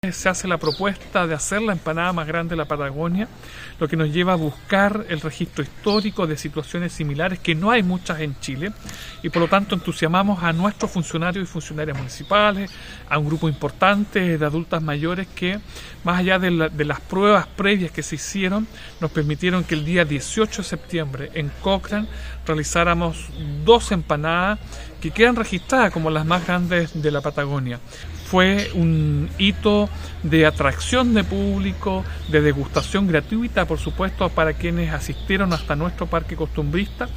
Se hace la propuesta de hacer la empanada más grande de la Patagonia, lo que nos lleva a buscar el registro histórico de situaciones similares, que no hay muchas en Chile, y por lo tanto entusiasmamos a nuestros funcionarios y funcionarias municipales, a un grupo importante de adultas mayores que, más allá de las pruebas previas que se hicieron, nos permitieron que el día 18 de septiembre en Cochrane realizáramos 2 empanadas que quedan registradas como las más grandes de la Patagonia. Fue un hito de atracción de público, de degustación gratuita, por supuesto, para quienes asistieron hasta nuestro parque costumbrista.